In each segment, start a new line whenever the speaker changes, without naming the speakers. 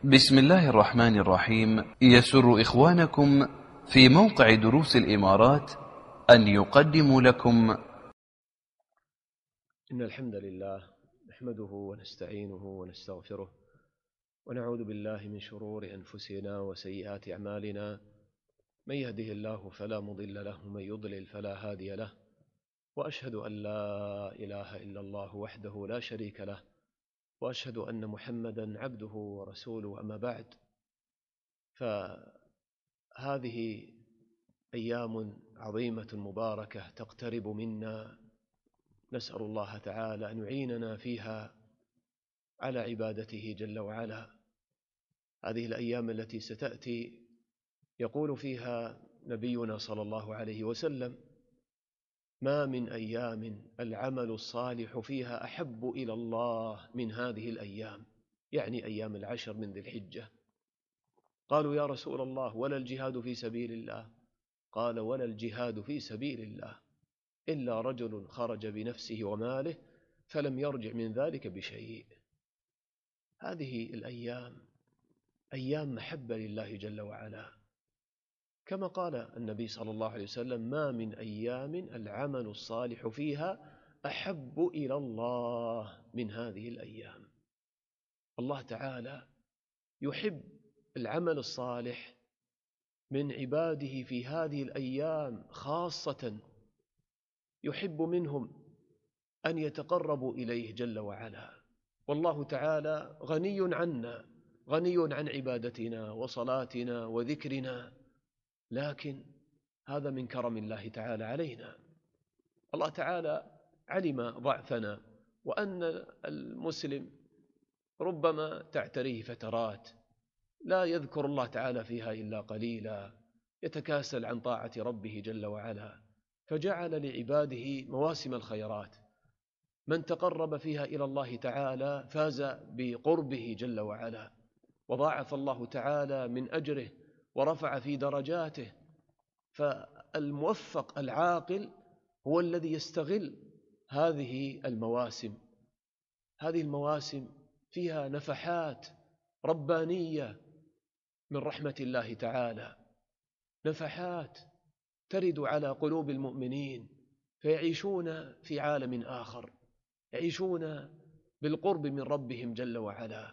بسم الله الرحمن الرحيم. يسر إخوانكم في موقع دروس الإمارات أن يقدموا لكم
إن الحمد لله نحمده ونستعينه ونستغفره ونعوذ بالله من شرور أنفسنا وسيئات أعمالنا، من يهده الله فلا مضل له ومن يضلل فلا هادي له، وأشهد أن لا إله إلا الله وحده لا شريك له، وأشهد أن محمدا عبده ورسوله. أما بعد، فهذه أيام عظيمة مباركة تقترب منا، نسأل الله تعالى أن يعيننا فيها على عبادته جل وعلا. هذه الأيام التي ستأتي يقول فيها نبينا صلى الله عليه وسلم: ما من أيام العمل الصالح فيها أحب إلى الله من هذه الأيام، يعني أيام العشر من ذي الحجة. قالوا: يا رسول الله، ولا الجهاد في سبيل الله؟ قال: ولا الجهاد في سبيل الله إلا رجل خرج بنفسه وماله فلم يرجع من ذلك بشيء. هذه الأيام أيام محبة لله جل وعلا، كما قال النبي صلى الله عليه وسلم: ما من أيام العمل الصالح فيها أحب إلى الله من هذه الأيام. الله تعالى يحب العمل الصالح من عباده في هذه الأيام خاصة، يحب منهم أن يتقربوا إليه جل وعلا. والله تعالى غني عنا، غني عن عبادتنا وصلاتنا وذكرنا، لكن هذا من كرم الله تعالى علينا. الله تعالى علم ضعفنا، وأن المسلم ربما تعتريه فترات لا يذكر الله تعالى فيها إلا قليلا، يتكاسل عن طاعة ربه جل وعلا، فجعل لعباده مواسم الخيرات، من تقرب فيها إلى الله تعالى فاز بقربه جل وعلا، وضاعف الله تعالى من أجره ورفع في درجاته. فالموفق العاقل هو الذي يستغل هذه المواسم. هذه المواسم فيها نفحات ربانية من رحمة الله تعالى، نفحات ترد على قلوب المؤمنين، فيعيشون في عالم آخر، يعيشون بالقرب من ربهم جل وعلا.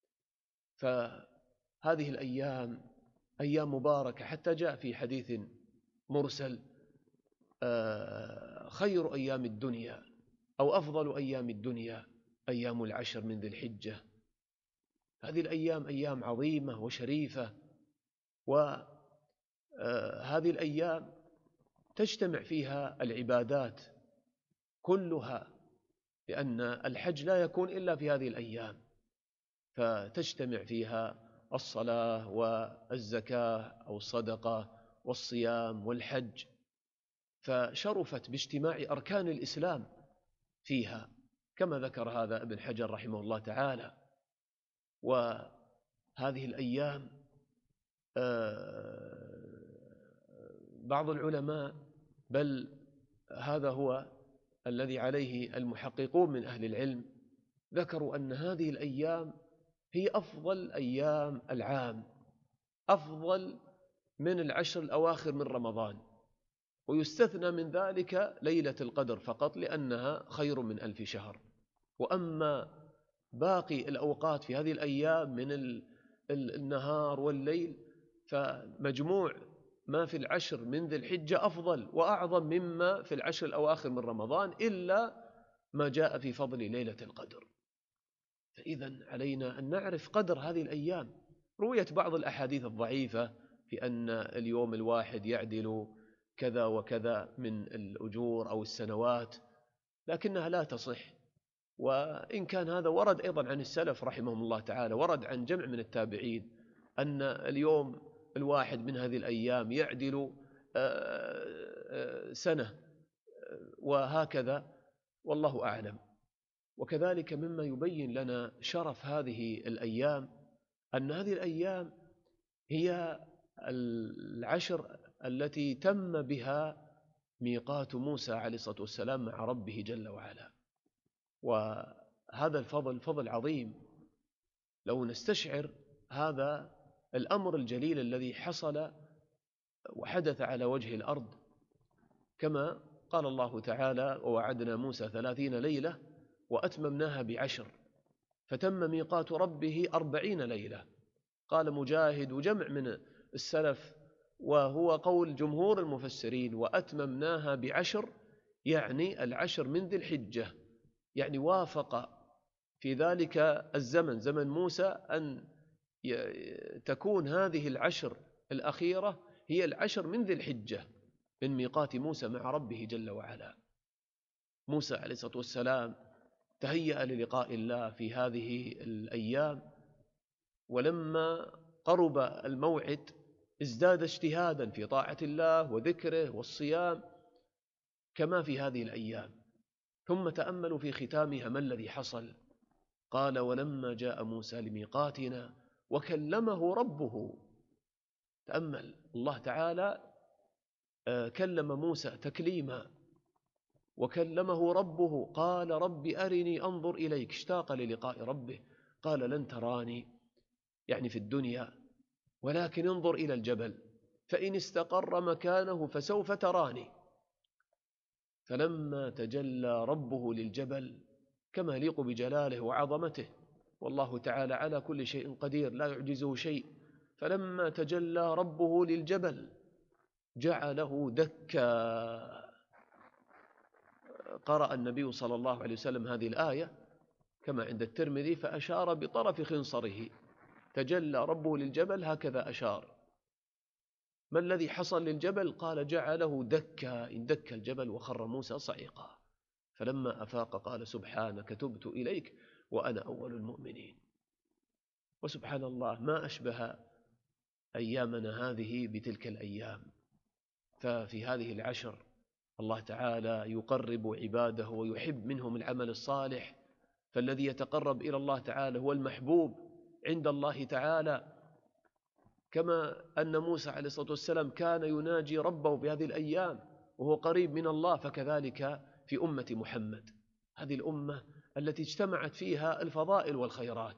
فهذه الأيام أيام مباركة، حتى جاء في حديث مرسل: خير أيام الدنيا أو أفضل أيام الدنيا أيام العشر من ذي الحجة. هذه الأيام أيام عظيمة وشريفة، وهذه الأيام تجتمع فيها العبادات كلها، لأن الحج لا يكون إلا في هذه الأيام، فتجتمع فيها الصلاة والزكاة أو الصدقة والصيام والحج، فشرفت باجتماع أركان الإسلام فيها، كما ذكر هذا ابن حجر رحمه الله تعالى. وهذه الأيام بعض العلماء، بل هذا هو الذي عليه المحققون من أهل العلم، ذكروا أن هذه الأيام هي أفضل أيام العام، أفضل من العشر الأواخر من رمضان، ويستثنى من ذلك ليلة القدر فقط لأنها خير من 1000 شهر. وأما باقي الأوقات في هذه الأيام من النهار والليل، فمجموع ما في العشر من ذي الحجة أفضل وأعظم مما في العشر الأواخر من رمضان، إلا ما جاء في فضل ليلة القدر. فإذا علينا أن نعرف قدر هذه الأيام. رويت بعض الأحاديث الضعيفة في أن اليوم الواحد يعدل كذا وكذا من الأجور أو السنوات، لكنها لا تصح. وإن كان هذا ورد أيضا عن السلف رحمهم الله تعالى، ورد عن جمع من التابعين أن اليوم الواحد من هذه الأيام يعدل سنة، وهكذا، والله أعلم. وكذلك مما يبين لنا شرف هذه الأيام أن هذه الأيام هي العشر التي تم بها ميقات موسى عليه الصلاة والسلام مع ربه جل وعلا. وهذا الفضل فضل عظيم، لو نستشعر هذا الأمر الجليل الذي حصل وحدث على وجه الأرض، كما قال الله تعالى: ووعدنا موسى 30 ليلة وأتممناها ب10 فتم ميقات ربه 40 ليلة. قال مجاهد وجمع من السلف، وهو قول جمهور المفسرين: وأتممناها ب10 يعني 10 من ذي الحجة، يعني وافق في ذلك الزمن زمن موسى أن تكون هذه 10 الأخيرة هي 10 من ذي الحجة من ميقات موسى مع ربه جل وعلا. موسى عليه الصلاة والسلام تهيأ للقاء الله في هذه الأيام، ولما قرب الموعد ازداد اجتهادا في طاعة الله وذكره والصيام كما في هذه الأيام. ثم تأملوا في ختامها ما الذي حصل. قال: ولما جاء موسى لميقاتنا وكلمه ربه. تأمل، الله تعالى كلم موسى تكليما، وكلمه ربه. قال: رب أرني أنظر إليك، اشتاق للقاء ربه. قال: لن تراني يعني في الدنيا، ولكن انظر إلى الجبل فإن استقر مكانه فسوف تراني. فلما تجلى ربه للجبل كما يليق بجلاله وعظمته، والله تعالى على كل شيء قدير لا يعجزه شيء، فلما تجلى ربه للجبل جعله دكا. قرأ النبي صلى الله عليه وسلم هذه الآية كما عند الترمذي فأشار بطرف خنصره، تجلى ربه للجبل هكذا أشار. ما الذي حصل للجبل؟ قال: جعله دكا، إن دك الجبل وخر موسى صعقا. فلما أفاق قال: سبحانك تبت إليك وأنا أول المؤمنين. وسبحان الله، ما أشبه أيامنا هذه بتلك الأيام. ففي هذه 10 الله تعالى يقرب عباده ويحب منهم العمل الصالح، فالذي يتقرب إلى الله تعالى هو المحبوب عند الله تعالى، كما أن موسى عليه الصلاة والسلام كان يناجي ربه بهذه الأيام وهو قريب من الله، فكذلك في أمة محمد، هذه الأمة التي اجتمعت فيها الفضائل والخيرات،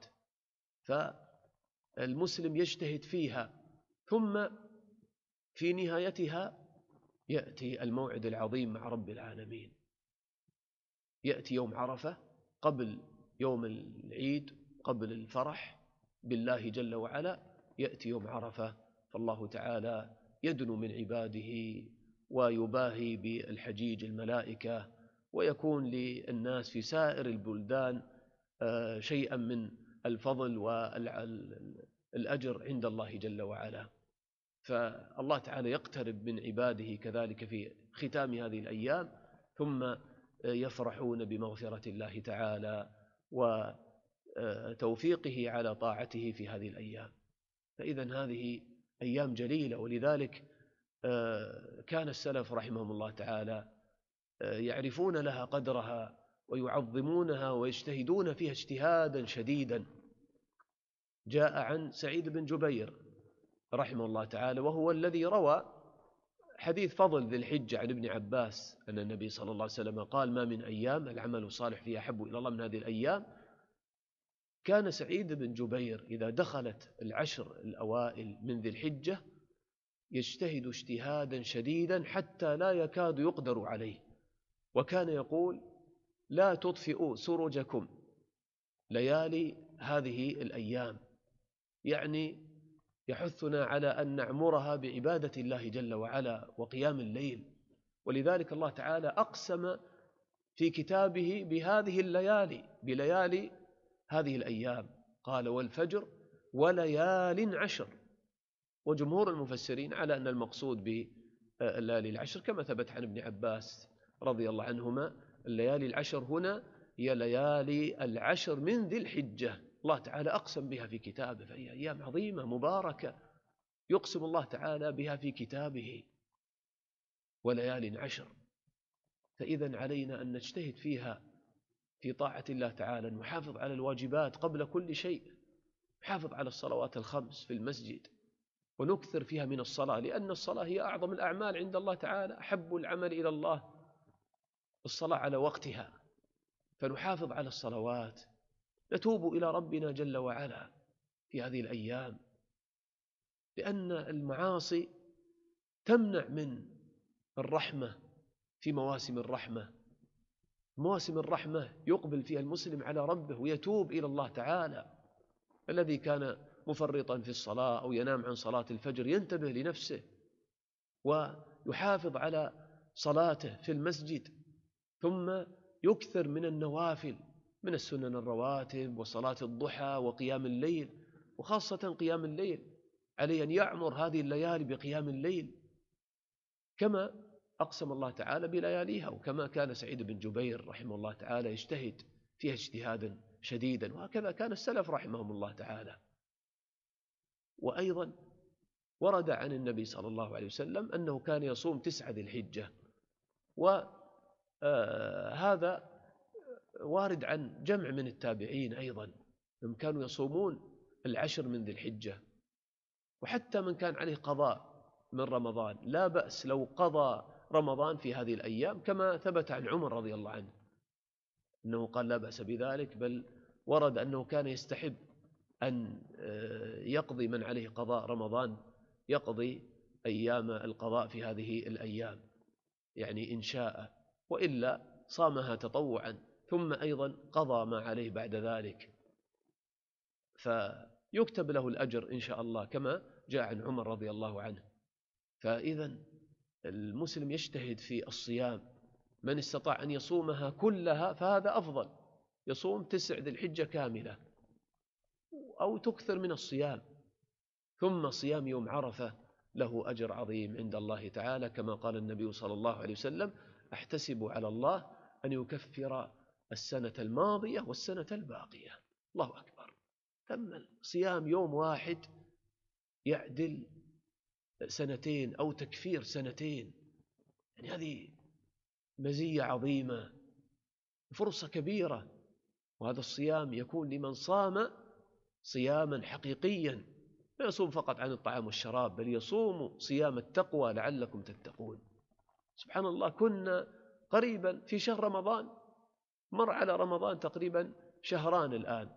فالمسلم يجتهد فيها، ثم في نهايتها يأتي الموعد العظيم مع رب العالمين. يأتي يوم عرفة قبل يوم العيد، قبل الفرح بالله جل وعلا، يأتي يوم عرفة، فالله تعالى يدنو من عباده ويباهي بالحجيج الملائكة، ويكون للناس في سائر البلدان شيئا من الفضل والأجر عند الله جل وعلا. فالله تعالى يقترب من عباده كذلك في ختام هذه الأيام، ثم يفرحون بمغفرة الله تعالى وتوفيقه على طاعته في هذه الأيام. فإذا هذه أيام جليلة، ولذلك كان السلف رحمهم الله تعالى يعرفون لها قدرها ويعظمونها ويجتهدون فيها اجتهادا شديدا. جاء عن سعيد بن جبير رحمه الله تعالى، وهو الذي روى حديث فضل ذي الحجة عن ابن عباس أن النبي صلى الله عليه وسلم قال: ما من أيام العمل الصالح فيها أحب إلى الله من هذه الأيام. كان سعيد بن جبير إذا دخلت 10 الأوائل من ذي الحجة يجتهد اجتهادا شديدا حتى لا يكاد يقدر عليه، وكان يقول: لا تطفئوا سرجكم ليالي هذه الأيام، يعني يحثنا على أن نعمرها بعبادة الله جل وعلا وقيام الليل. ولذلك الله تعالى أقسم في كتابه بهذه الليالي، بليالي هذه الأيام، قال: والفجر وليال 10. وجمهور المفسرين على أن المقصود بالليالي 10 كما ثبت عن ابن عباس رضي الله عنهما، الليالي 10 هنا هي ليالي 10 من ذي الحجة، الله تعالى أقسم بها في كتابه، فهي أيام عظيمة مباركة يقسم الله تعالى بها في كتابه، وليال 10. فإذا علينا أن نجتهد فيها في طاعة الله تعالى، نحافظ على الواجبات قبل كل شيء، نحافظ على الصلوات الخمس في المسجد، ونكثر فيها من الصلاة، لأن الصلاة هي أعظم الأعمال عند الله تعالى، أحب العمل إلى الله الصلاة على وقتها، فنحافظ على الصلوات، نتوب إلى ربنا جل وعلا، في هذه الأيام، لأن المعاصي تمنع من الرحمة في مواسم الرحمة. مواسم الرحمة يقبل فيها المسلم على ربه ويتوب إلى الله تعالى. الذي كان مفرطا في الصلاة أو ينام عن صلاة الفجر ينتبه لنفسه ويحافظ على صلاته في المسجد، ثم يكثر من النوافل من السنن الرواتب وصلاة الضحى وقيام الليل، وخاصة قيام الليل عليه أن يعمر هذه الليالي بقيام الليل كما أقسم الله تعالى بلياليها، وكما كان سعيد بن جبير رحمه الله تعالى يجتهد فيها اجتهادا شديدا، وهكذا كان السلف رحمهم الله تعالى. وأيضا ورد عن النبي صلى الله عليه وسلم أنه كان يصوم 9 ذي الحجة، وهذا وارد عن جمع من التابعين أيضا، هم كانوا يصومون 10 من ذي الحجة. وحتى من كان عليه قضاء من رمضان لا بأس لو قضى رمضان في هذه الأيام، كما ثبت عن عمر رضي الله عنه أنه قال لا بأس بذلك، بل ورد أنه كان يستحب أن يقضي من عليه قضاء رمضان يقضي أيام القضاء في هذه الأيام، يعني إن شاء، وإلا صامها تطوعا ثم أيضا قضى ما عليه بعد ذلك، فيكتب له الأجر إن شاء الله كما جاء عن عمر رضي الله عنه. فإذا المسلم يجتهد في الصيام، من استطاع أن يصومها كلها فهذا أفضل، يصوم 9 ذي الحجة كاملة أو تكثر من الصيام. ثم صيام يوم عرفة له أجر عظيم عند الله تعالى، كما قال النبي صلى الله عليه وسلم: أحتسب على الله أن يكفر السنة الماضية والسنة الباقية. الله أكبر، تم صيام يوم واحد يعدل 2 أو تكفير 2، يعني هذه مزية عظيمة، فرصة كبيرة. وهذا الصيام يكون لمن صام صياما حقيقيا، لا يصوم فقط عن الطعام والشراب، بل يصوم صيام التقوى لعلكم تتقون. سبحان الله، كنا قريبا في شهر رمضان، مر على رمضان تقريبا 2 شهران الآن،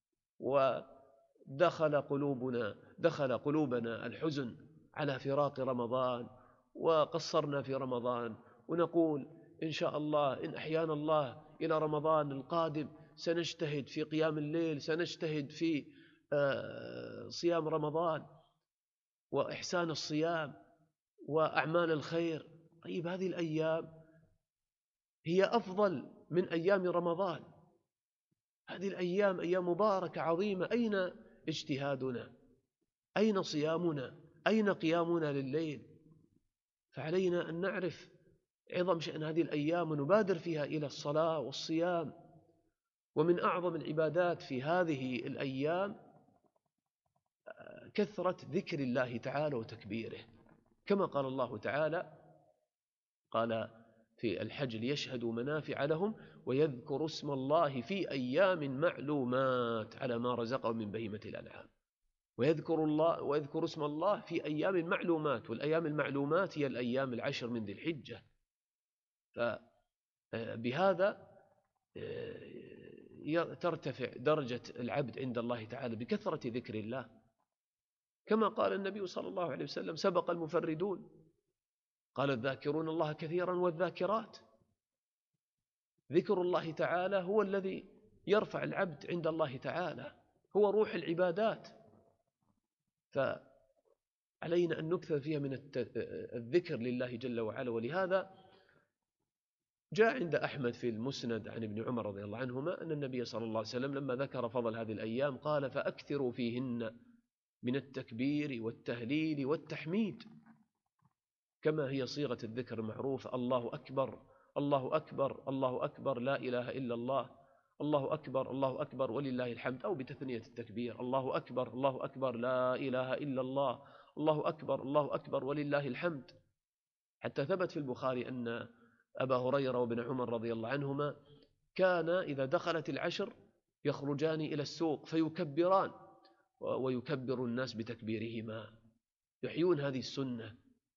ودخل قلوبنا الحزن على فراق رمضان، وقصرنا في رمضان، ونقول إن شاء الله إن أحيانا الله إلى رمضان القادم سنجتهد في قيام الليل، سنجتهد في صيام رمضان وإحسان الصيام وأعمال الخير. طيب هذه الأيام هي أفضل من أيام رمضان، هذه الأيام أيام مباركة عظيمة، أين اجتهادنا؟ أين صيامنا؟ أين قيامنا لليل؟ فعلينا أن نعرف عظم شأن هذه الأيام ونبادر فيها إلى الصلاة والصيام. ومن أعظم العبادات في هذه الأيام كثرة ذكر الله تعالى وتكبيره، كما قال الله تعالى، قال في الحج: ليشهدوا منافع لهم ويذكروا اسم الله في أيام معلومات على ما رزقهم من بهيمة الأنعام. ويذكروا اسم الله في أيام معلومات، والأيام المعلومات هي الأيام 10 من ذي الحجة. فبهذا ترتفع درجة العبد عند الله تعالى بكثرة ذكر الله، كما قال النبي صلى الله عليه وسلم: سبق المفردون، قال: الذاكرون الله كثيرا والذاكرات. ذكر الله تعالى هو الذي يرفع العبد عند الله تعالى، هو روح العبادات، فعلينا أن نكثر فيها من الذكر لله جل وعلا. ولهذا جاء عند أحمد في المسند عن ابن عمر رضي الله عنهما أن النبي صلى الله عليه وسلم لما ذكر فضل هذه الأيام قال: فأكثروا فيهن من التكبير والتهليل والتحميد، كما هي صيغة الذكر المعروفة: الله أكبر الله أكبر الله أكبر لا إله إلا الله، الله أكبر الله أكبر ولله الحمد، أو بتثنية التكبير: الله أكبر الله أكبر لا إله إلا الله، الله أكبر الله أكبر ولله الحمد. حتى ثبت في البخاري أن أبا هريرة وابن عمر رضي الله عنهما كان إذا دخلت 10 يخرجان إلى السوق فيكبران، ويكبر الناس بتكبيرهما، يحيون هذه السنة.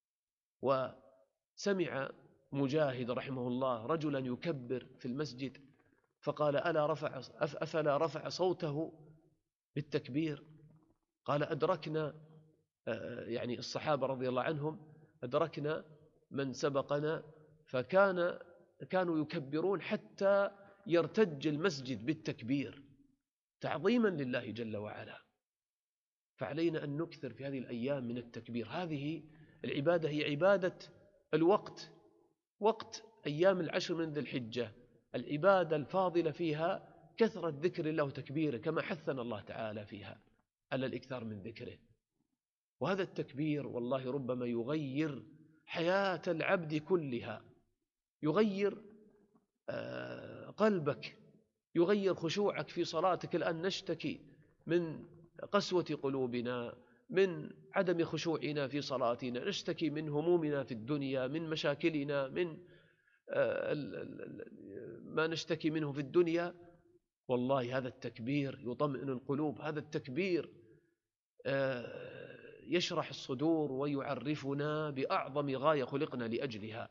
وسمع مجاهد رحمه الله رجلا يكبر في المسجد فقال: أفلا رفع صوته بالتكبير؟ قال أدركنا يعني الصحابة رضي الله عنهم أدركنا من سبقنا كانوا يكبرون حتى يرتج المسجد بالتكبير تعظيما لله جل وعلا. فعلينا أن نكثر في هذه الأيام من التكبير. هذه العبادة هي عبادة الوقت، وقت أيام العشر من ذي الحجة، العبادة الفاضلة فيها كثرة ذكر الله وتكبيره، كما حثنا الله تعالى فيها على الإكثار من ذكره. وهذا التكبير والله ربما يغير حياة العبد كلها، يغير قلبك، يغير خشوعك في صلاتك. الآن نشتكي من قسوة قلوبنا، من عدم خشوعنا في صلاتنا، نشتكي من همومنا في الدنيا، من مشاكلنا، من ما نشتكي منه في الدنيا. والله هذا التكبير يطمئن القلوب، هذا التكبير يشرح الصدور ويعرفنا بأعظم غاية خلقنا لأجلها: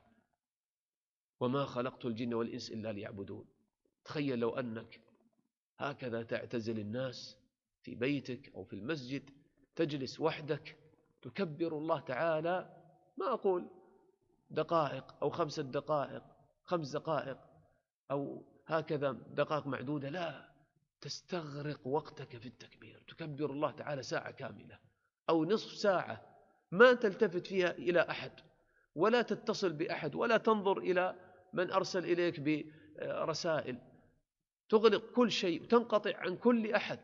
وما خلقت الجن والإنس إلا ليعبدون. تخيل لو أنك هكذا تعتزل الناس في بيتك أو في المسجد، تجلس وحدك تكبر الله تعالى، ما أقول دقائق أو 5 دقائق 5 دقائق أو هكذا دقائق معدودة، لا، تستغرق وقتك في التكبير، تكبر الله تعالى ساعة كاملة أو نصف ساعة، ما تلتفت فيها إلى أحد ولا تتصل بأحد ولا تنظر إلى من أرسل إليك برسائل، تغلق كل شيء، تنقطع عن كل أحد،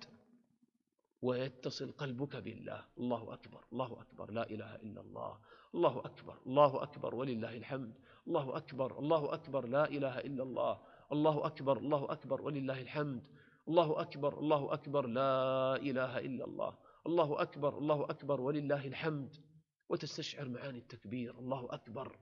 ويتصل قلبك بالله. الله أكبر، الله أكبر، لا إله إلا الله، الله أكبر، الله أكبر ولله الحمد، الله أكبر، الله أكبر، لا إله إلا الله، الله أكبر، الله أكبر ولله الحمد، الله أكبر، الله أكبر، لا إله إلا الله، الله أكبر، الله أكبر ولله الحمد. وتستشعر معاني التكبير. الله أكبر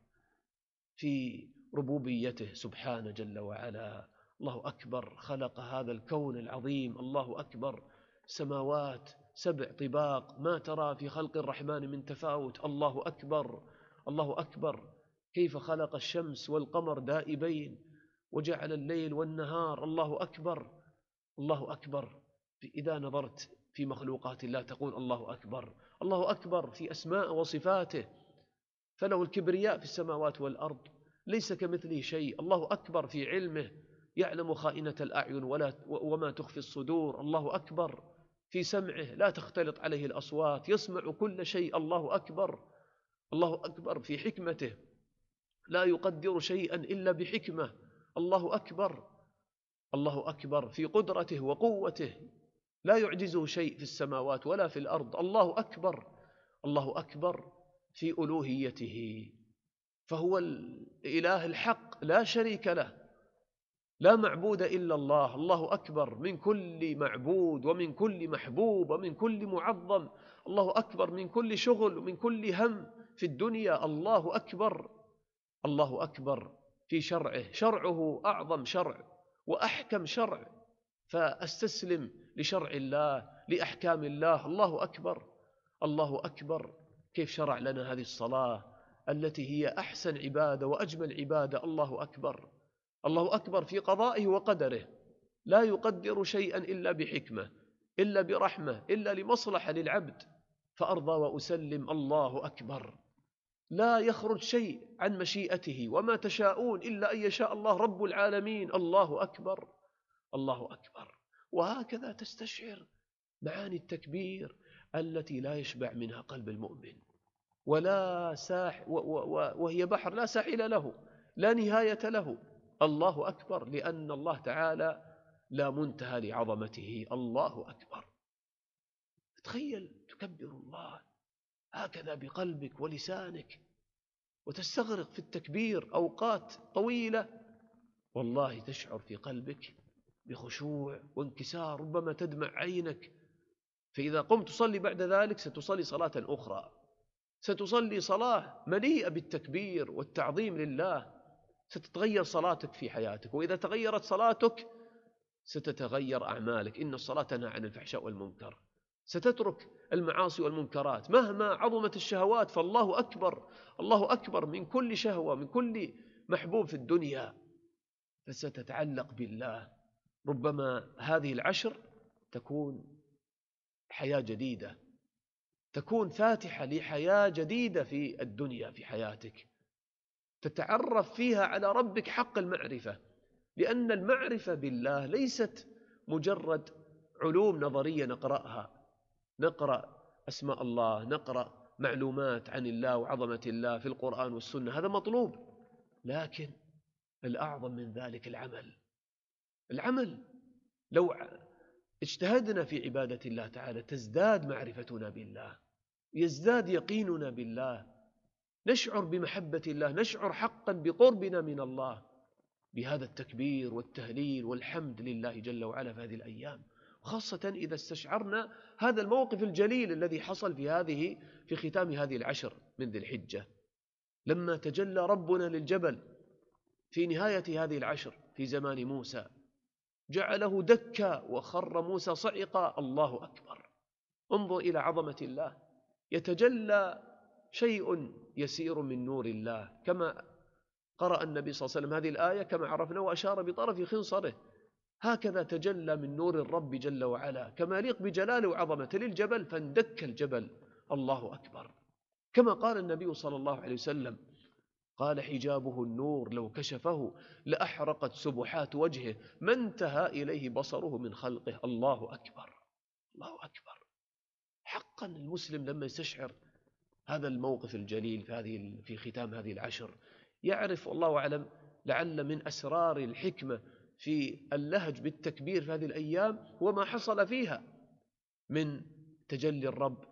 في ربوبيته سبحانه جل وعلا. الله أكبر خلق هذا الكون العظيم. الله أكبر سماوات 7 طباق، ما ترى في خلق الرحمن من تفاوت. الله أكبر، الله أكبر كيف خلق الشمس والقمر دائبين وجعل الليل والنهار. الله أكبر، الله أكبر إذا نظرت في مخلوقات الله تقول الله أكبر. الله أكبر في أسماء وصفاته، فله الكبرياء في السماوات والأرض، ليس كمثله شيء. الله أكبر في علمه، يعلم خائنة الأعين وما تخفي الصدور. الله أكبر في سمعه، لا تختلط عليه الأصوات، يسمع كل شيء. الله أكبر، الله أكبر في حكمته، لا يقدر شيئا إلا بحكمة. الله أكبر، الله أكبر في قدرته وقوته، لا يعجزه شيء في السماوات ولا في الأرض. الله أكبر، الله أكبر في ألوهيته، فهو الإله الحق لا شريك له، لا معبود إلا الله. الله أكبر من كل معبود ومن كل محبوب ومن كل معظم. الله أكبر من كل شغل ومن كل هم في الدنيا. الله أكبر، الله أكبر في شرعه، شرعه أعظم شرع وأحكم شرع، فأستسلم لشرع الله، لأحكام الله. الله أكبر، الله أكبر كيف شرع لنا هذه الصلاة التي هي أحسن عبادة وأجمل عبادة. الله أكبر، الله أكبر في قضائه وقدره، لا يقدر شيئا إلا بحكمة، إلا برحمة، إلا لمصلحة للعبد، فأرضى وأسلم. الله أكبر، لا يخرج شيء عن مشيئته، وما تشاءون إلا أن يشاء الله رب العالمين. الله أكبر، الله أكبر. وهكذا تستشعر معاني التكبير التي لا يشبع منها قلب المؤمن، وهي بحر لا ساحل له، لا نهاية له. الله أكبر لأن الله تعالى لا منتهى لعظمته. الله أكبر. تخيل تكبر الله هكذا بقلبك ولسانك، وتستغرق في التكبير أوقات طويلة، والله تشعر في قلبك بخشوع وانكسار، ربما تدمع عينك. فإذا قمت تصلي بعد ذلك ستصلي صلاة أخرى، ستصلي صلاة مليئة بالتكبير والتعظيم لله، ستتغير صلاتك في حياتك، وإذا تغيرت صلاتك ستتغير أعمالك. إن الصلاة تنهى عن الفحشاء والمنكر، ستترك المعاصي والمنكرات مهما عظمت الشهوات. فالله أكبر، الله أكبر من كل شهوة، من كل محبوب في الدنيا، فستتعلق بالله. ربما هذه العشر تكون حياة جديدة، تكون فاتحة لحياة جديدة في الدنيا، في حياتك تتعرف فيها على ربك حق المعرفة. لأن المعرفة بالله ليست مجرد علوم نظرية نقرأها، نقرأ أسماء الله، نقرأ معلومات عن الله وعظمة الله في القرآن والسنة، هذا مطلوب، لكن الأعظم من ذلك العمل. لو اجتهدنا في عبادة الله تعالى تزداد معرفتنا بالله، يزداد يقيننا بالله، نشعر بمحبة الله، نشعر حقا بقربنا من الله بهذا التكبير والتهليل والحمد لله جل وعلا في هذه الأيام، خاصة إذا استشعرنا هذا الموقف الجليل الذي حصل في ختام هذه العشر من ذي الحجة، لما تجلى ربنا للجبل في نهاية هذه العشر في زمان موسى، جعله دكا وخر موسى صعقا. الله أكبر، انظر إلى عظمة الله، يتجلى شيء يسير من نور الله، كما قرأ النبي صلى الله عليه وسلم هذه الآية كما عرفنا وأشار بطرف خنصره، هكذا تجلى من نور الرب جل وعلا كما يليق بجلاله وعظمته للجبل، فاندك الجبل. الله أكبر، كما قال النبي صلى الله عليه وسلم، قال حجابه النور لو كشفه لأحرقت سبحات وجهه ما انتهى إليه بصره من خلقه. الله أكبر، الله أكبر. حقا المسلم لما يستشعر هذا الموقف الجليل في ختام هذه العشر يعرف، والله أعلم، لعل من أسرار الحكمة في اللهج بالتكبير في هذه الأيام وما حصل فيها من تجلي الرب،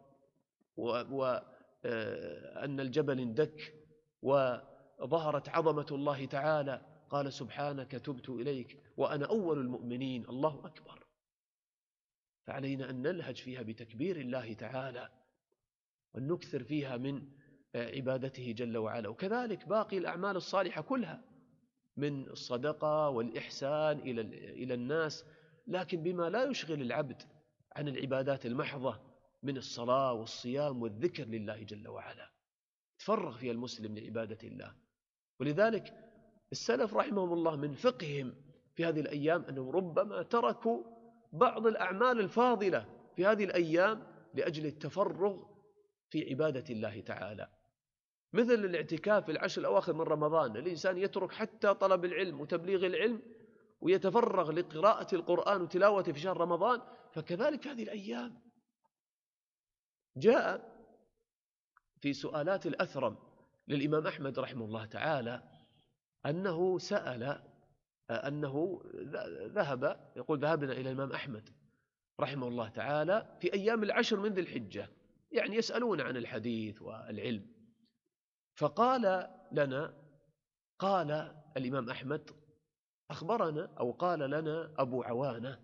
وأن الجبل اندك وظهرت عظمة الله تعالى، قال سبحانك تبت إليك وأنا أول المؤمنين. الله أكبر. فعلينا أن نلهج فيها بتكبير الله تعالى وأن نكثر فيها من عبادته جل وعلا، وكذلك باقي الأعمال الصالحة كلها من الصدقة والإحسان إلى الناس، لكن بما لا يشغل العبد عن العبادات المحضة من الصلاة والصيام والذكر لله جل وعلا، تفرغ فيها المسلم لعبادة الله. ولذلك السلف رحمهم الله من فقههم في هذه الأيام أنهم ربما تركوا بعض الأعمال الفاضلة في هذه الأيام لأجل التفرغ في عبادة الله تعالى، مثل الاعتكاف في العشر الأواخر من رمضان، الإنسان يترك حتى طلب العلم وتبليغ العلم ويتفرغ لقراءة القرآن وتلاوته في شهر رمضان، فكذلك هذه الأيام. جاء في سؤالات الأثرم للإمام أحمد رحمه الله تعالى أنه سأل أنه ذهب، يقول ذهبنا إلى الإمام أحمد رحمه الله تعالى في أيام العشر من ذي الحجة، يعني يسألون عن الحديث والعلم، فقال لنا، قال الإمام أحمد أخبرنا أو قال لنا أبو عوانة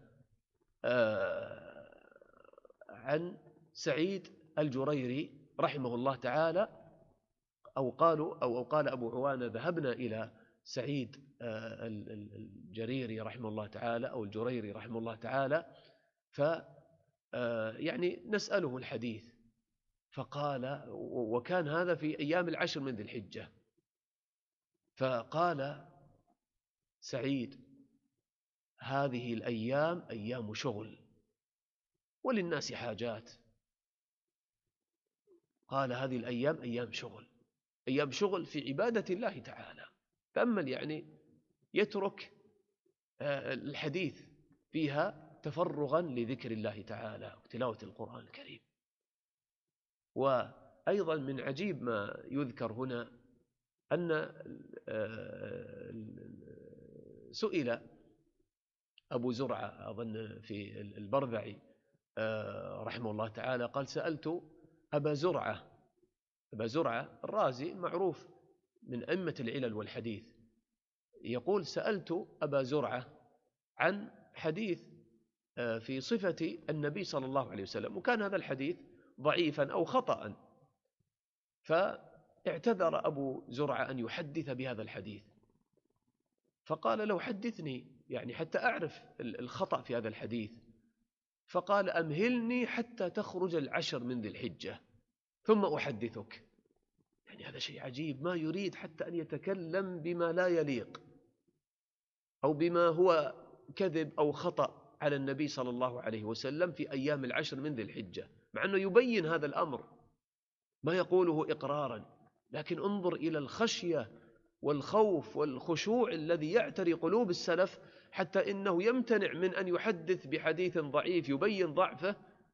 عن سعيد الجريري رحمه الله تعالى، أو قال أبو عوانة ذهبنا إلى سعيد الجريري رحمه الله تعالى أو الجريري رحمه الله تعالى يعني نسأله الحديث، فقال، وكان هذا في أيام العشر من ذي الحجة، فقال سعيد هذه الأيام أيام شغل وللناس حاجات، قال هذه الأيام أيام شغل، أيام شغل في عبادة الله تعالى. تأمل، يعني يترك الحديث فيها تفرغا لذكر الله تعالى وتلاوة القرآن الكريم. وأيضا من عجيب ما يذكر هنا أن سئل أبو زرعة أظن في البرذعي رحمه الله تعالى، قال سألت أبا زرعة الرازي معروف من أئمة العلل والحديث، يقول سألت أبا زرعة عن حديث في صفة النبي صلى الله عليه وسلم، وكان هذا الحديث ضعيفا أو خطأ، فاعتذر أبو زرعة أن يحدث بهذا الحديث، فقال لو حدثني يعني حتى أعرف الخطأ في هذا الحديث، فقال أمهلني حتى تخرج العشر من ذي الحجة ثم أحدثك. يعني هذا شيء عجيب، ما يريد حتى أن يتكلم بما لا يليق أو بما هو كذب أو خطأ على النبي صلى الله عليه وسلم في أيام العشر من ذي الحجة، مع أنه يبين هذا الأمر، ما يقوله إقرارا، لكن انظر إلى الخشية والخوف والخشوع الذي يعتري قلوب السلف، حتى إنه يمتنع من أن يحدث بحديث ضعيف يبين ضعفه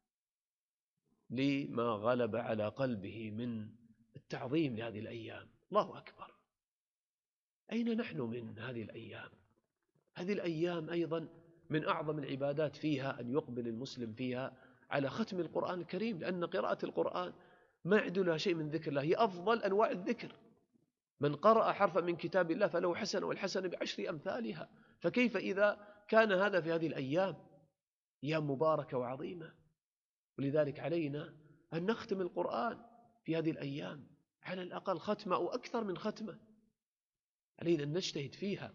لما غلب على قلبه من التعظيم لهذه الأيام. الله أكبر، أين نحن من هذه الأيام؟ هذه الأيام أيضا من أعظم العبادات فيها أن يقبل المسلم فيها على ختم القرآن الكريم، لأن قراءة القرآن ما يعدلها شيء من ذكر الله، هي أفضل أنواع الذكر. من قرأ حرفا من كتاب الله فله حسنة، والحسنة بعشر أمثالها، فكيف إذا كان هذا في هذه الأيام، أيام مباركة وعظيمة؟ ولذلك علينا أن نختم القرآن في هذه الأيام، على الأقل ختمة أو أكثر من ختمة، علينا أن نجتهد فيها.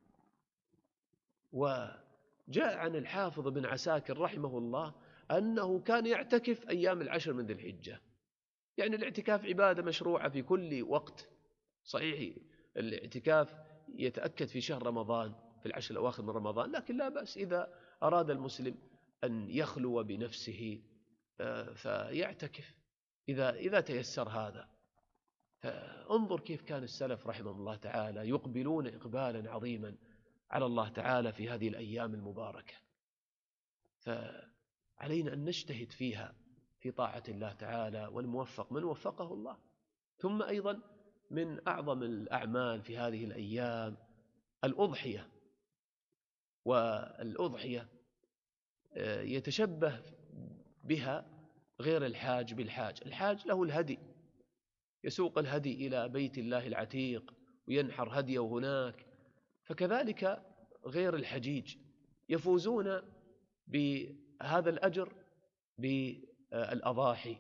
وجاء عن الحافظ بن عساكر رحمه الله أنه كان يعتكف أيام العشر من ذي الحجة، يعني الاعتكاف عبادة مشروعة في كل وقت. صحيح الاعتكاف يتأكد في شهر رمضان، في العشر الأواخر من رمضان، لكن لا بأس إذا أراد المسلم أن يخلو بنفسه فيعتكف إذا تيسر هذا. فانظر كيف كان السلف رحمه الله تعالى يقبلون إقبالا عظيما على الله تعالى في هذه الأيام المباركة. فعلينا أن نجتهد فيها في طاعة الله تعالى، والموفق من وفقه الله. ثم أيضا من أعظم الأعمال في هذه الأيام الأضحية. والأضحية يتشبه بها غير الحاج بالحاج. الحاج له الهدي، يسوق الهدي إلى بيت الله العتيق وينحر هديه هناك، فكذلك غير الحجيج يفوزون بهذا الأجر بالأضاحي.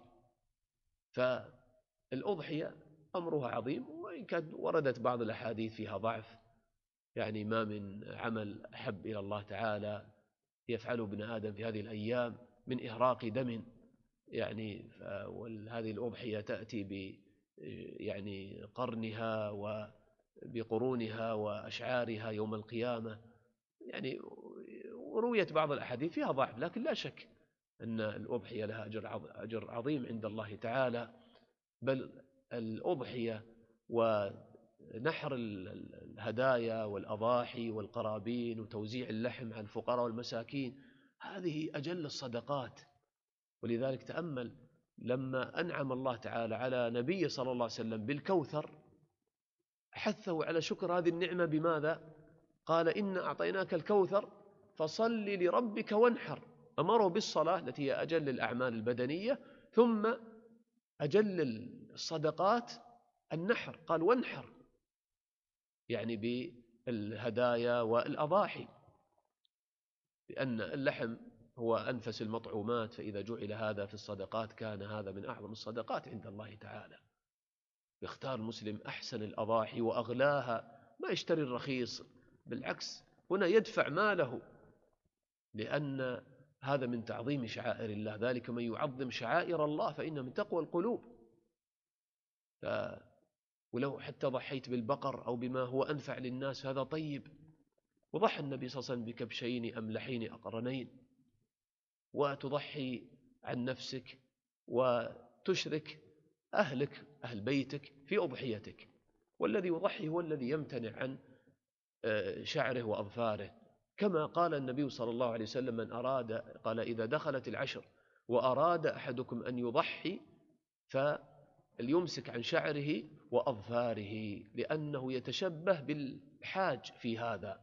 فالأضحية أمرها عظيم، وإن كانت وردت بعض الأحاديث فيها ضعف، يعني ما من عمل أحب إلى الله تعالى يفعله ابن آدم في هذه الأيام من إهراق دم، يعني وهذه الأضحية تأتي يعني قرنها وبقرونها وأشعارها يوم القيامة، يعني ورويت بعض الأحاديث فيها ضعف، لكن لا شك أن الأضحية لها أجر عظيم عند الله تعالى. بل الأضحية ونحر الهدايا والأضاحي والقرابين وتوزيع اللحم على الفقراء والمساكين هذه أجل الصدقات. ولذلك تأمل لما أنعم الله تعالى على نبي صلى الله عليه وسلم بالكوثر، حثه على شكر هذه النعمة بماذا؟ قال إن أعطيناك الكوثر فصل لربك وانحر. أمره بالصلاة التي هي أجل الأعمال البدنية، ثم أجل الصدقات النحر، قال وانحر، يعني بالهدايا والأضاحي، لأن اللحم هو أنفس المطعومات، فإذا جعل هذا في الصدقات كان هذا من أعظم الصدقات عند الله تعالى. يختار المسلم أحسن الأضاحي وأغلاها، ما يشتري الرخيص، بالعكس هنا يدفع ماله، لأن هذا من تعظيم شعائر الله، ذلك من يعظم شعائر الله فإن من تقوى القلوب. ولو حتى ضحيت بالبقر أو بما هو أنفع للناس هذا طيب. وضحى النبي صلى الله عليه وسلم بكبشين أملحين أقرنين، وتضحي عن نفسك وتشرك أهلك أهل بيتك في أضحيتك، والذي يضحي هو الذي يمتنع عن شعره وأظفاره، كما قال النبي صلى الله عليه وسلم من أراد، قال إذا دخلت العشر وأراد أحدكم أن يضحي فليمسك عن شعره وأظفاره، لأنه يتشبه بالحاج في هذا،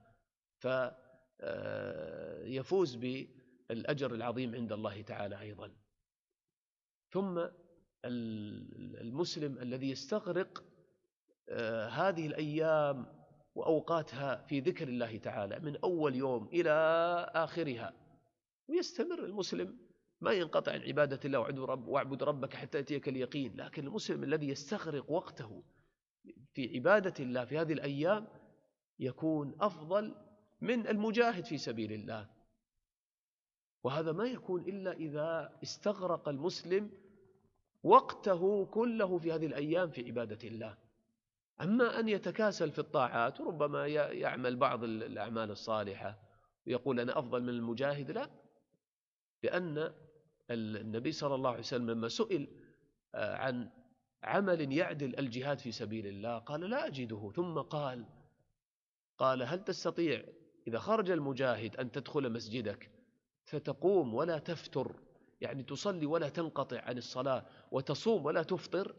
فيفوز بالأجر العظيم عند الله تعالى أيضا. ثم المسلم الذي يستغرق هذه الأيام وأوقاتها في ذكر الله تعالى من أول يوم إلى آخرها، ويستمر المسلم ما ينقطع عن عبادة الله، واعبد ربك حتى يأتيك اليقين. لكن المسلم الذي يستغرق وقته في عبادة الله في هذه الأيام يكون أفضل من المجاهد في سبيل الله، وهذا ما يكون إلا إذا استغرق المسلم وقته كله في هذه الأيام في عبادة الله. أما أن يتكاسل في الطاعات وربما يعمل بعض الأعمال الصالحة ويقول أنا أفضل من المجاهد، لا، لأن النبي صلى الله عليه وسلم لما سئل عن عمل يعدل الجهاد في سبيل الله قال لا أجده، ثم قال هل تستطيع إذا خرج المجاهد أن تدخل مسجدك فتقوم ولا تفتر، يعني تصلي ولا تنقطع عن الصلاة وتصوم ولا تفطر؟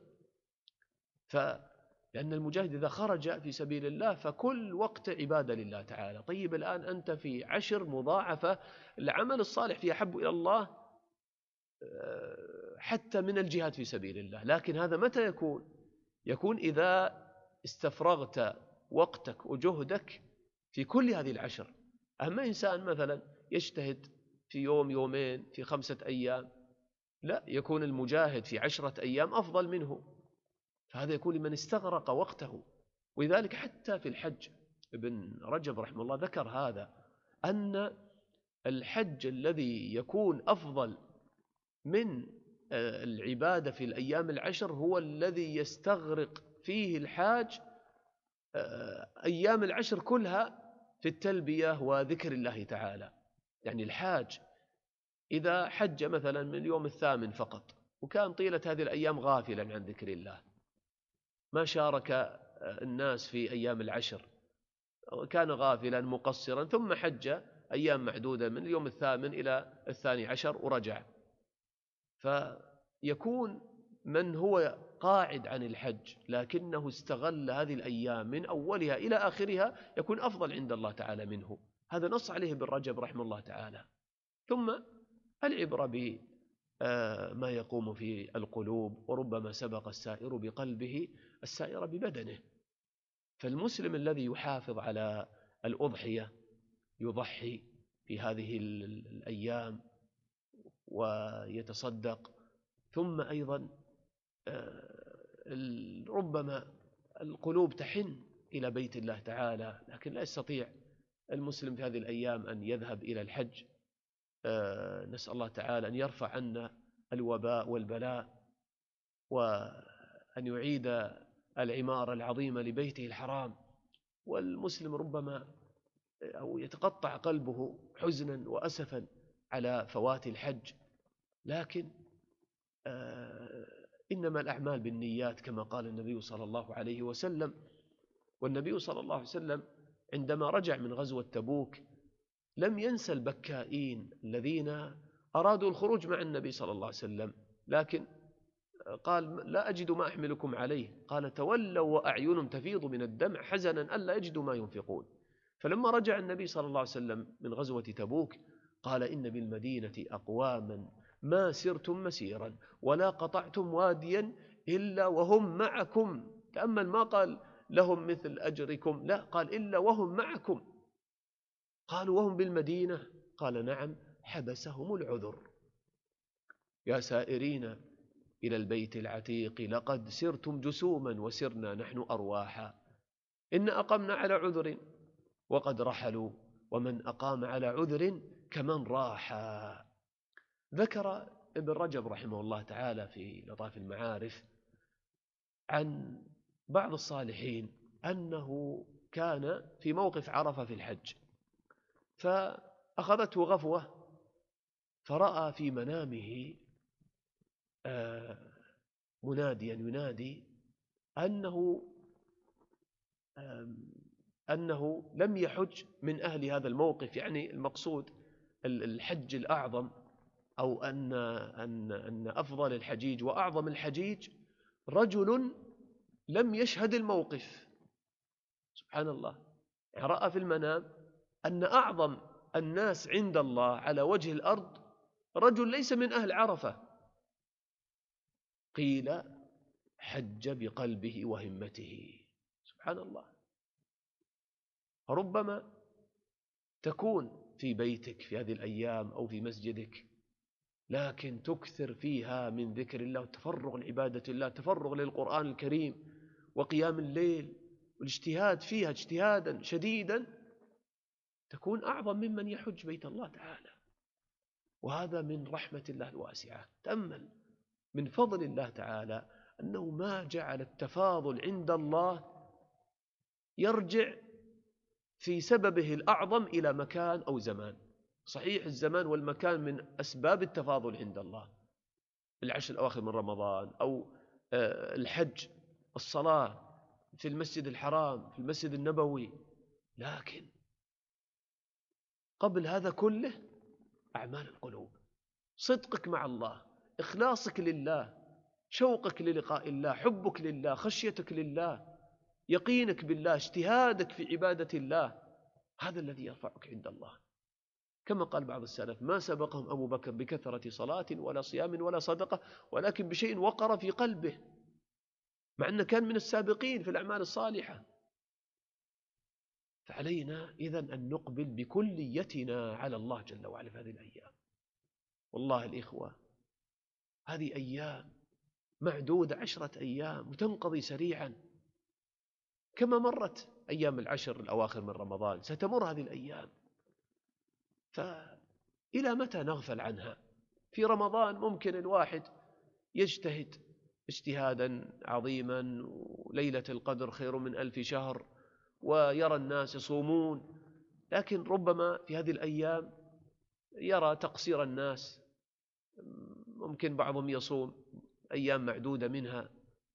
لأن المجاهد إذا خرج في سبيل الله فكل وقت عبادة لله تعالى. طيب الآن أنت في 10 مضاعفة، العمل الصالح فيه أحب إلى الله حتى من الجهاد في سبيل الله. لكن هذا متى يكون إذا استفرغت وقتك وجهدك في كل هذه ال10. أما إنسان مثلا يجتهد في يوم يومين في 5 أيام، لا، يكون المجاهد في 10 أيام أفضل منه، فهذا يكون لمن استغرق وقته. ولذلك حتى في الحج ابن رجب رحمه الله ذكر هذا، أن الحج الذي يكون أفضل من العبادة في الأيام ال10 هو الذي يستغرق فيه الحاج أيام ال10 كلها في التلبية وذكر الله تعالى. يعني الحاج إذا حج مثلا من اليوم الثامن فقط وكان طيلة هذه الأيام غافلا عن ذكر الله، ما شارك الناس في أيام ال10، كان غافلا مقصرا، ثم حج أيام معدودة من اليوم الثامن إلى 12 ورجع، فيكون من هو قاعد عن الحج لكنه استغل هذه الأيام من أولها إلى آخرها يكون أفضل عند الله تعالى منه. هذا نص عليه ابن رجب رحمه الله تعالى. ثم العبرة بما يقوم في القلوب، وربما سبق السائر بقلبه السائر ببدنه. فالمسلم الذي يحافظ على الأضحية يضحي في هذه الأيام ويتصدق، ثم أيضا ربما القلوب تحن إلى بيت الله تعالى، لكن لا يستطيع المسلم في هذه الأيام أن يذهب إلى الحج. نسأل الله تعالى أن يرفع عنا الوباء والبلاء، وأن يعيد العمارة العظيمة لبيته الحرام. والمسلم ربما أو يتقطع قلبه حزنا وأسفا على فوات الحج، لكن إنما الأعمال بالنيات كما قال النبي صلى الله عليه وسلم. والنبي صلى الله عليه وسلم عندما رجع من غزوة تبوك لم ينسى البكائين الذين أرادوا الخروج مع النبي صلى الله عليه وسلم، لكن قال لا أجد ما أحملكم عليه، قال تولوا وأعينهم تفيض من الدمع حزنا ألا يجدوا ما ينفقون. فلما رجع النبي صلى الله عليه وسلم من غزوة تبوك قال إن بالمدينة أقواما ما سرتم مسيرا ولا قطعتم واديا إلا وهم معكم. تأمل، ما قال لهم مثل أجركم، لا، قال إلا وهم معكم. قالوا وهم بالمدينة؟ قال نعم، حبسهم العذر. يا سائرين إلى البيت العتيق لقد سرتم جسوما وسرنا نحن أرواحا، إن أقمنا على عذر وقد رحلوا، ومن أقام على عذر كمن راحا. ذكر ابن رجب رحمه الله تعالى في لطاف المعارف عن بعض الصالحين أنه كان في موقف عرفة في الحج، فأخذته غفوة، فرأى في منامه مناديا ينادي أنه لم يحج من أهل هذا الموقف، يعني المقصود الحج الأعظم، أو أن أفضل الحجيج وأعظم الحجيج رجل لم يشهد الموقف. سبحان الله، رأى في المنام أن أعظم الناس عند الله على وجه الأرض رجل ليس من أهل عرفة. قيل حج بقلبه وهمته. سبحان الله. ربما تكون في بيتك في هذه الأيام أو في مسجدك، لكن تكثر فيها من ذكر الله وتفرغ لعبادة الله، تفرغ للقرآن الكريم وقيام الليل والاجتهاد فيها اجتهادا شديدا، تكون أعظم ممن يحج بيت الله تعالى. وهذا من رحمة الله الواسعة. تأمل من فضل الله تعالى أنه ما جعل التفاضل عند الله يرجع في سببه الأعظم إلى مكان أو زمان. صحيح الزمان والمكان من أسباب التفاضل عند الله، العشر الأواخر من رمضان أو الحج، الصلاة في المسجد الحرام، في المسجد النبوي، لكن قبل هذا كله أعمال القلوب، صدقك مع الله، إخلاصك لله، شوقك للقاء الله، حبك لله، خشيتك لله، يقينك بالله، اجتهادك في عبادة الله، هذا الذي يرفعك عند الله. كما قال بعض السلف: ما سبقهم أبو بكر بكثرة صلاة ولا صيام ولا صدقة، ولكن بشيء وقر في قلبه، مع أنه كان من السابقين في الأعمال الصالحة. فعلينا إذن أن نقبل بكليتنا على الله جل وعلا في هذه الأيام. والله الإخوة، هذه أيام معدودة، 10 أيام، وتنقضي سريعا كما مرت أيام العشر الأواخر من رمضان، ستمر هذه الأيام. فإلى متى نغفل عنها؟ في رمضان ممكن الواحد يجتهد اجتهادا عظيما، وليلة القدر خير من 1000 شهر، ويرى الناس يصومون، لكن ربما في هذه الأيام يرى تقصير الناس، ممكن بعضهم يصوم أيام معدودة منها،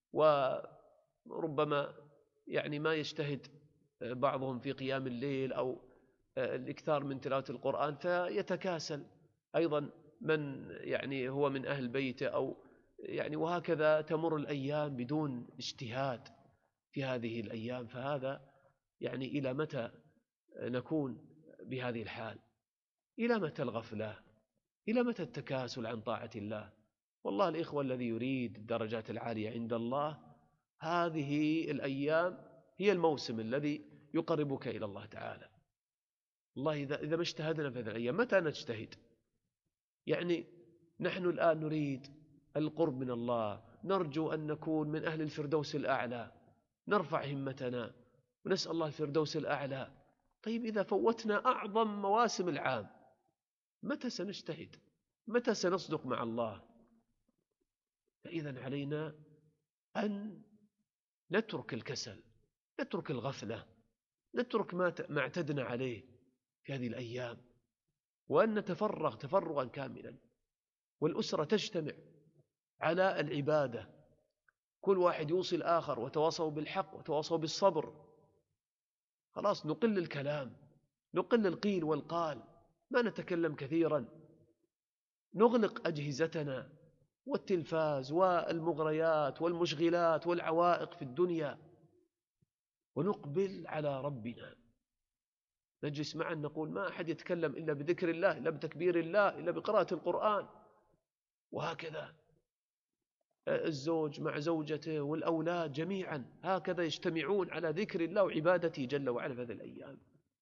وربما يعني ما يجتهد بعضهم في قيام الليل أو الإكثار من تلاوة القرآن، فيتكاسل أيضا من يعني هو من أهل بيته، أو يعني وهكذا تمر الأيام بدون اجتهاد في هذه الأيام. فهذا يعني إلى متى نكون بهذه الحال؟ إلى متى الغفلة؟ إلى متى التكاسل عن طاعة الله؟ والله الإخوة، الذي يريد الدرجات العالية عند الله، هذه الأيام هي الموسم الذي يقربك إلى الله تعالى. والله إذا ما اجتهدنا في هذه الأيام، متى نجتهد؟ يعني نحن الآن نريد القرب من الله، نرجو أن نكون من أهل الفردوس الأعلى، نرفع همتنا ونسأل الله الفردوس الأعلى. طيب إذا فوتنا أعظم مواسم العام، متى سنجتهد؟ متى سنصدق مع الله؟ فإذن علينا أن نترك الكسل، نترك الغفلة، نترك ما اعتدنا عليه في هذه الأيام، وأن نتفرغ تفرغا كاملا، والأسرة تجتمع على العبادة، كل واحد يوصي الآخر، وتواصوا بالحق وتواصوا بالصبر. خلاص نقل الكلام، نقل القيل والقال، ما نتكلم كثيرا، نغلق أجهزتنا والتلفاز والمغريات والمشغلات والعوائق في الدنيا، ونقبل على ربنا. نجلس معا نقول: ما أحد يتكلم إلا بذكر الله، إلا بتكبير الله، إلا بقراءة القرآن. وهكذا الزوج مع زوجته والأولاد جميعا هكذا يجتمعون على ذكر الله وعبادته جل وعلا في هذه الأيام.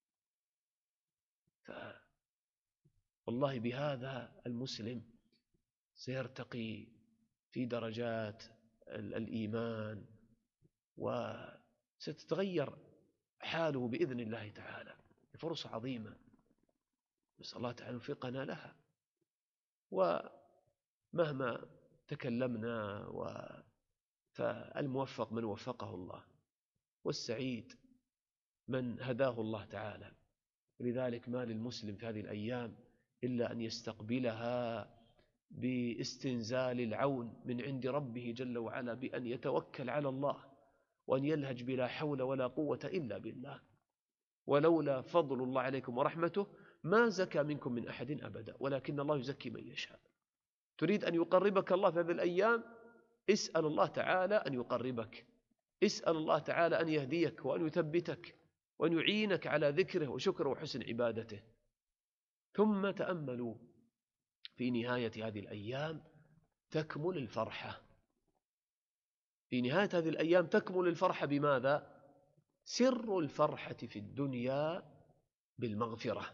والله بهذا المسلم سيرتقي في درجات الإيمان، وستتغير حاله بإذن الله تعالى. فرصة عظيمة، نسأل الله تعالى يوفقنا لها. ومهما تكلمنا فالموفق من وفقه الله، والسعيد من هداه الله تعالى. ولذلك ما للمسلم في هذه الأيام إلا أن يستقبلها باستنزال العون من عند ربه جل وعلا، بأن يتوكل على الله، وأن يلهج بلا حول ولا قوة إلا بالله. ولولا فضل الله عليكم ورحمته ما زكى منكم من أحد أبدا، ولكن الله يزكي من يشاء. تريد أن يقربك الله في هذه الأيام، اسأل الله تعالى أن يقربك، اسأل الله تعالى أن يهديك وأن يثبتك وأن يعينك على ذكره وشكره وحسن عبادته. ثم تأملوا في نهاية هذه الأيام تكمل الفرحة. في نهاية هذه الأيام تكمل الفرحة بماذا؟ سر الفرحة في الدنيا بالمغفرة.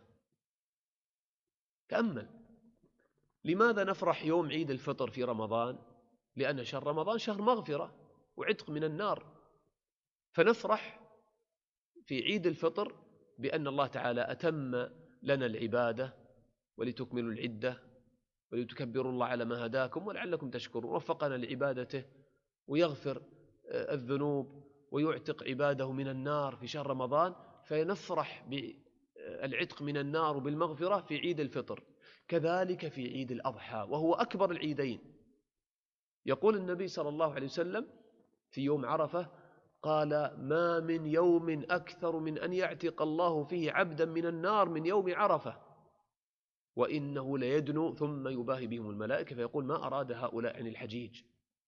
تأمل، لماذا نفرح يوم عيد الفطر في رمضان؟ لأن شهر رمضان شهر مغفرة وعتق من النار، فنفرح في عيد الفطر بأن الله تعالى أتم لنا العبادة، ولتكملوا العدة ولتكبروا الله على ما هداكم ولعلكم تشكرون، وفقنا لعبادته ويغفر الذنوب ويعتق عباده من النار في شهر رمضان. فنفرح بالعتق من النار وبالمغفرة في عيد الفطر، كذلك في عيد الأضحى وهو أكبر العيدين. يقول النبي صلى الله عليه وسلم في يوم عرفة قال: ما من يوم أكثر من أن يعتق الله فيه عبدا من النار من يوم عرفة، وإنه ليدنو ثم يباهي بهم الملائكة فيقول: ما أراد هؤلاء عن الحجيج.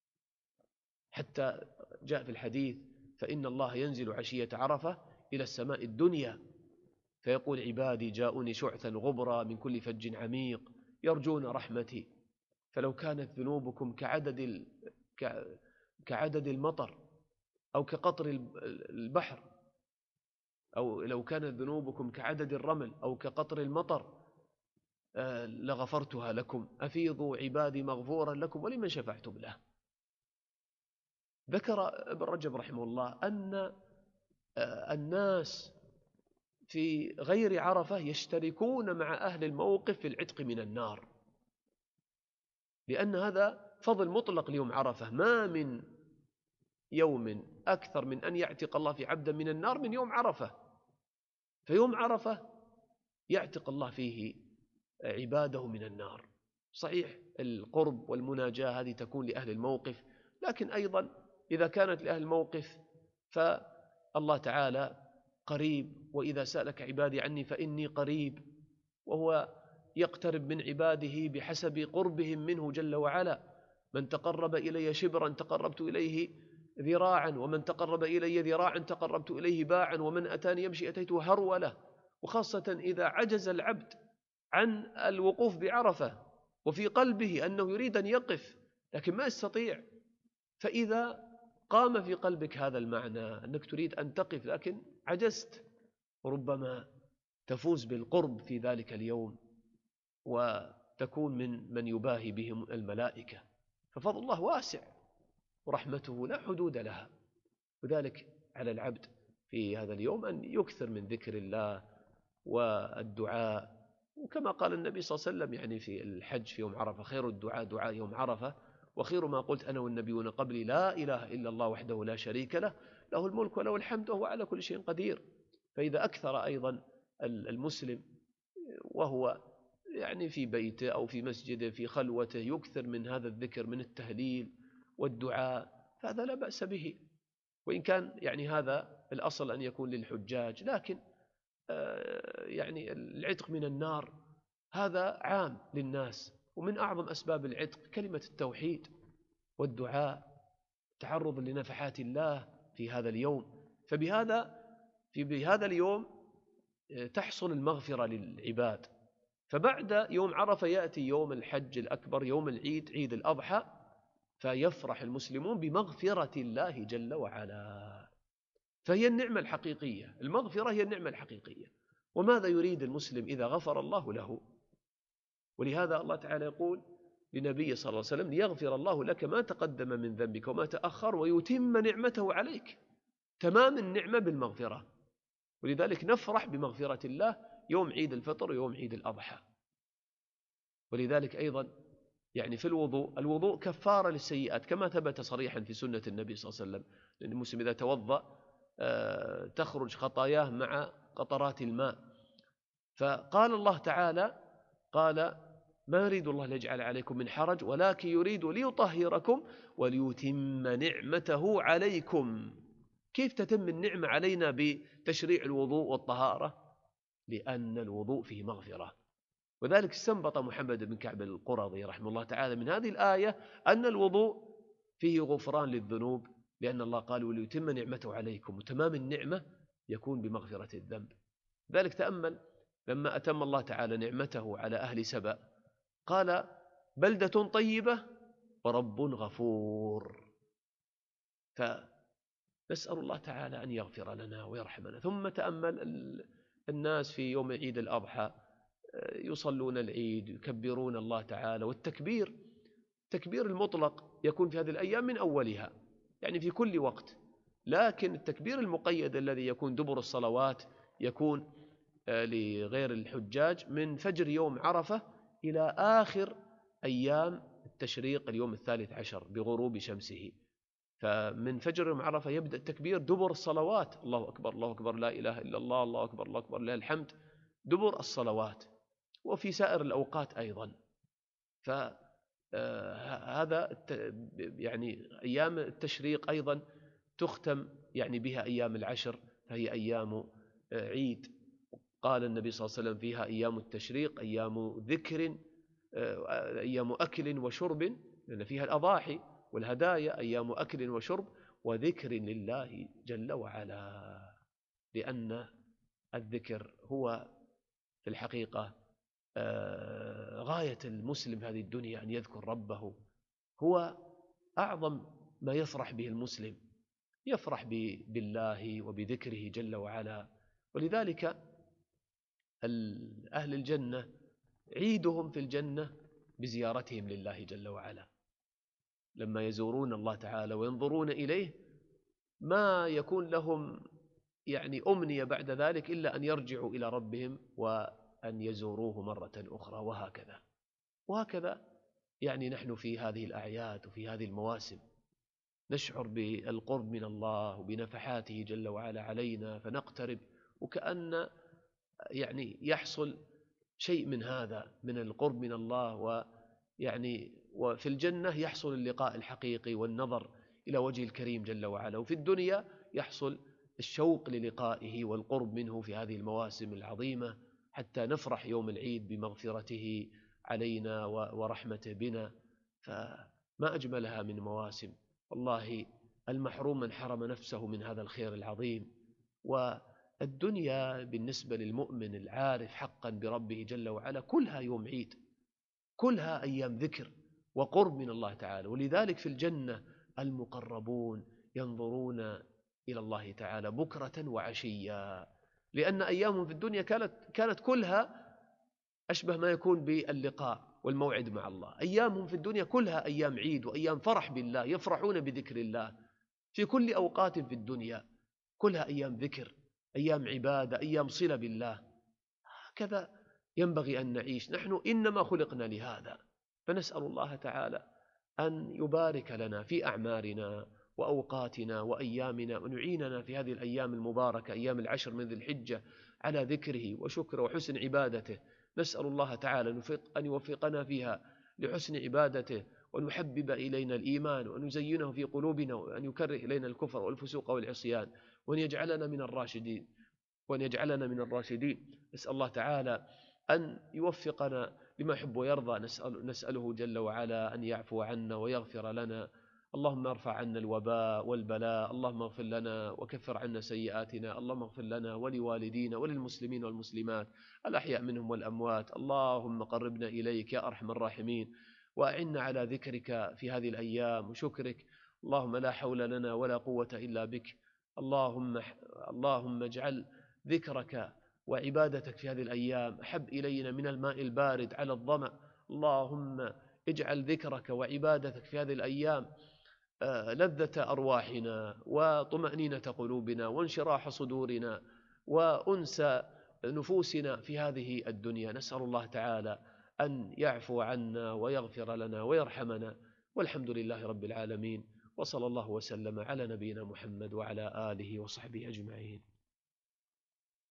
حتى جاء في الحديث: فإن الله ينزل عشية عرفة إلى السماء الدنيا فيقول: عبادي جاءوني شعثا غبرا من كل فج عميق يرجون رحمتي، فلو كانت ذنوبكم كعدد المطر أو كقطر البحر، أو لو كانت ذنوبكم كعدد الرمل أو كقطر المطر لغفرتها لكم، أفيضوا عبادي مغفورا لكم ولمن شفعتم له. ذكر ابن رجب رحمه الله أن الناس في غير عرفة يشتركون مع أهل الموقف في العتق من النار، لأن هذا فضل مطلق ليوم عرفة. ما من يوم أكثر من أن يعتق الله في عبدا من النار من يوم عرفة، فيوم عرفة يعتق الله فيه عباده من النار. صحيح القرب والمناجاة هذه تكون لأهل الموقف، لكن أيضا إذا كانت لأهل الموقف فالله تعالى قريب، وإذا سألك عبادي عني فإني قريب، وهو يقترب من عباده بحسب قربهم منه جل وعلا. من تقرب إلي شبرا تقربت إليه ذراعا، ومن تقرب إلي ذراعا تقربت إليه باعا، ومن أتاني يمشي أتيته هرولة. وخاصة إذا عجز العبد عن الوقوف بعرفة وفي قلبه أنه يريد أن يقف لكن ما يستطيع، فإذا قام في قلبك هذا المعنى أنك تريد أن تقف لكن عجزت، ربما تفوز بالقرب في ذلك اليوم وتكون من يباهي بهم الملائكة. ففضل الله واسع ورحمته لا حدود لها، وذلك على العبد في هذا اليوم أن يكثر من ذكر الله والدعاء. وكما قال النبي صلى الله عليه وسلم يعني في الحج في يوم عرفة: خير الدعاء دعاء يوم عرفة، وخير ما قلت أنا والنبيون قبلي لا إله إلا الله وحده لا شريك له، له الملك وله الحمد وهو على كل شيء قدير. فإذا أكثر أيضا المسلم وهو يعني في بيته أو في مسجده في خلوته يكثر من هذا الذكر من التهليل والدعاء، فهذا لا بأس به، وإن كان يعني هذا الأصل أن يكون للحجاج، لكن يعني العتق من النار هذا عام للناس. ومن أعظم أسباب العتق كلمة التوحيد والدعاء، تعرض لنفحات الله في هذا اليوم. بهذا اليوم تحصل المغفرة للعباد. فبعد يوم عرفة يأتي يوم الحج الأكبر، يوم العيد، عيد الأضحى، فيفرح المسلمون بمغفرة الله جل وعلا، فهي النعمة الحقيقية. المغفرة هي النعمة الحقيقية. وماذا يريد المسلم إذا غفر الله له؟ ولهذا الله تعالى يقول لنبي صلى الله عليه وسلم: ليغفر الله لك ما تقدم من ذنبك وما تأخر ويتم نعمته عليك. تمام النعمة بالمغفرة، ولذلك نفرح بمغفرة الله يوم عيد الفطر ويوم عيد الأضحى. ولذلك أيضا يعني في الوضوء كفارة للسيئات، كما ثبت صريحا في سنة النبي صلى الله عليه وسلم، لأن المسلم إذا توضأ تخرج خطاياه مع قطرات الماء. فقال الله تعالى: قال: ما يريد الله ليجعل عليكم من حرج ولكن يريد ليطهركم وليتم نعمته عليكم. كيف تتم النعمة علينا بتشريع الوضوء والطهارة؟ لأن الوضوء فيه مغفرة. وذلك استنبط محمد بن كعب القرظي رحمه الله تعالى من هذه الآية أن الوضوء فيه غفران للذنوب، لأن الله قال: وليتم نعمته عليكم، وتمام النعمة يكون بمغفرة الذنب. ذلك تأمل لما أتم الله تعالى نعمته على أهل سبأ قال: بلدة طيبة ورب غفور. فنسأل الله تعالى أن يغفر لنا ويرحمنا. ثم تأمل الناس في يوم عيد الأضحى يصلون العيد، يكبرون الله تعالى، والتكبير التكبير المطلق يكون في هذه الأيام من أولها يعني في كل وقت، لكن التكبير المقيد الذي يكون دبر الصلوات يكون لغير الحجاج من فجر يوم عرفة إلى آخر أيام التشريق اليوم 13 بغروب شمسه. فمن فجر يوم عرفة يبدأ التكبير دبر الصلوات: الله أكبر الله أكبر لا إله إلا الله، الله أكبر الله أكبر لله الحمد، دبر الصلوات وفي سائر الأوقات أيضا. فهذا يعني أيام التشريق أيضا تختم يعني بها أيام العشر، فهي أيام عيد. قال النبي صلى الله عليه وسلم فيها أيام التشريق أيام ذكر، أيام أكل وشرب، لأن فيها الأضاحي والهدايا، أيام أكل وشرب وذكر لله جل وعلا. لأن الذكر هو في الحقيقة غاية المسلم في هذه الدنيا، أن يذكر ربه. هو أعظم ما يفرح به المسلم، يفرح بالله وبذكره جل وعلا. ولذلك أهل الجنة عيدهم في الجنة بزيارتهم لله جل وعلا، لما يزورون الله تعالى وينظرون إليه ما يكون لهم يعني أمنية بعد ذلك إلا أن يرجعوا إلى ربهم وأن يزوروه مرة أخرى، وهكذا يعني نحن في هذه الأعياد وفي هذه المواسم نشعر بالقرب من الله وبنفحاته جل وعلا علينا، فنقترب وكأن يعني يحصل شيء من هذا، من القرب من الله، وفي الجنة يحصل اللقاء الحقيقي والنظر إلى وجه الكريم جل وعلا، وفي الدنيا يحصل الشوق للقائه والقرب منه في هذه المواسم العظيمة، حتى نفرح يوم العيد بمغفرته علينا ورحمته بنا. فما أجملها من مواسم، والله المحروم من حرم نفسه من هذا الخير العظيم. والدنيا بالنسبة للمؤمن العارف حقا بربه جل وعلا كلها يوم عيد، كلها أيام ذكر وقرب من الله تعالى. ولذلك في الجنة المقربون ينظرون إلى الله تعالى بكرة وعشيا، لأن أيامهم في الدنيا كانت كلها أشبه ما يكون باللقاء والموعد مع الله. أيامهم في الدنيا كلها أيام عيد وأيام فرح بالله، يفرحون بذكر الله في كل أوقات في الدنيا، كلها أيام ذكر، أيام عبادة، أيام صلة بالله. هكذا ينبغي أن نعيش، نحن إنما خلقنا لهذا. فنسأل الله تعالى أن يبارك لنا في أعمارنا وأوقاتنا وأيامنا، ونعيننا في هذه الأيام المباركة، أيام العشر من ذي الحجة، على ذكره وشكره وحسن عبادته. نسأل الله تعالى أن يوفقنا فيها لحسن عبادته، وأن يحبب إلينا الإيمان، وأن يزينه في قلوبنا، وأن يكره إلينا الكفر والفسوق والعصيان، وأن يجعلنا من الراشدين. نسأل الله تعالى أن يوفقنا لما يحب ويرضى. نسأله جل وعلا أن يعفو عنا ويغفر لنا. اللهم ارفع عنا الوباء والبلاء، اللهم اغفر لنا وكفر عنا سيئاتنا، اللهم اغفر لنا ولوالدينا وللمسلمين والمسلمات الأحياء منهم والأموات. اللهم قربنا إليك يا أرحم الراحمين، وأعنا على ذكرك في هذه الأيام وشكرك. اللهم لا حول لنا ولا قوة إلا بك. اللهم اجعل ذكرك وعبادتك في هذه الأيام أحب إلينا من الماء البارد على الظمأ. اللهم اجعل ذكرك وعبادتك في هذه الأيام لذة أرواحنا وطمأنينة قلوبنا وانشراح صدورنا وأنس نفوسنا في هذه الدنيا. نسأل الله تعالى أن يعفو عنا ويغفر لنا ويرحمنا، والحمد لله رب العالمين، وصلى الله وسلم على نبينا محمد وعلى آله وصحبه أجمعين.